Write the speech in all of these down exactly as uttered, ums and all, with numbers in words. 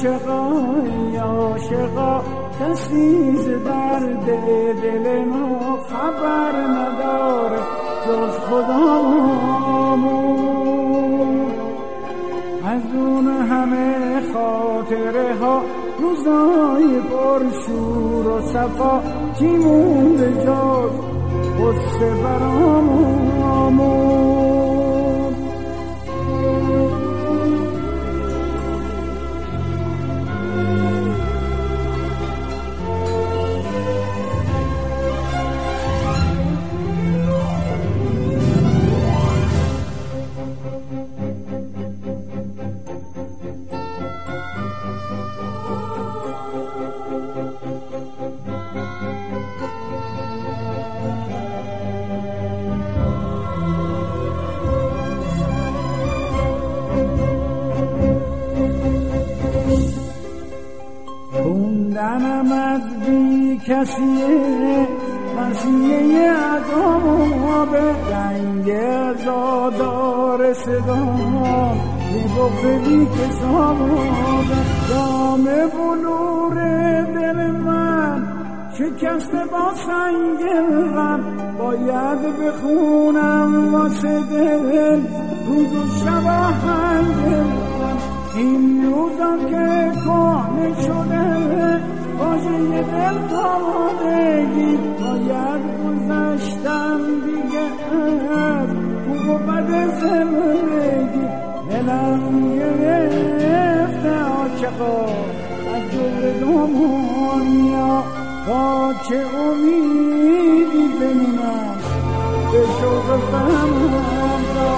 عاشقا ای عاشقا کسی ز درد دل ما خبر نداره جز خدامون. از اون همه خاطره ها روزای پرشور و صفا چی مونده جز غصه برامون. خوندنم از بی کسیه مسیحه از آب رنگ زادار صدام یه بغض بی کساب دام بلور دل من شکسته با سنگ غم باید بخونم واسه دل روز و شب آهنگ این روزا که کهنه شده واژه دل تامادگی باید گذشتم دیگه از خوب و بد زندگی. دلم گرفته عاشقا از جور دنیا تا چه امیدی بمونم به شوق فهمم را.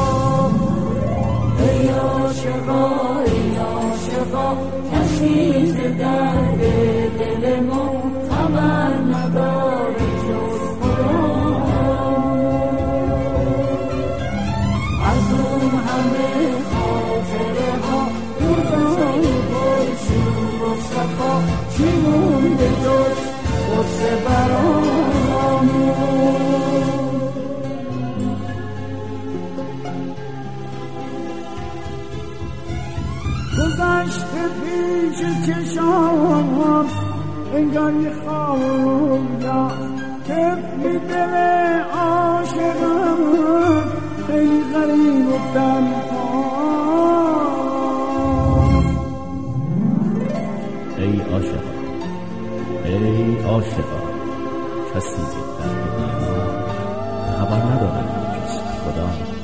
ای عاشقا ای عاشقا کسی ز درد دل ما خبر نداره جز خدا. از اون همه خاطره ها روزای پرشور و صفا چی مونده جز غصه برامون. گذشته پیش چشام انگار یه خواب طفلی دل عاشقم خیلی غریب و تنها. ای عاشقا ای عاشقا کسی ز درد دل ما خبر نداره جز خدا.